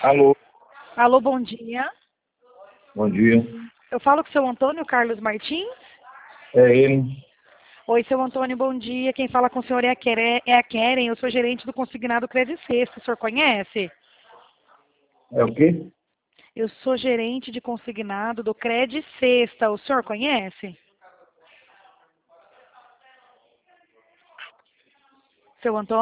Alô, Alô, bom dia. bom dia. Eu falo com o seu Antônio Carlos Martins. É ele. Oi, seu Antônio, bom dia. Quem fala com o senhor é a Keren. Eu sou gerente do consignado Credit Sexta. O senhor conhece? É o quê? Eu sou gerente de consignado do Credit Sexta. O senhor conhece? Seu Antônio?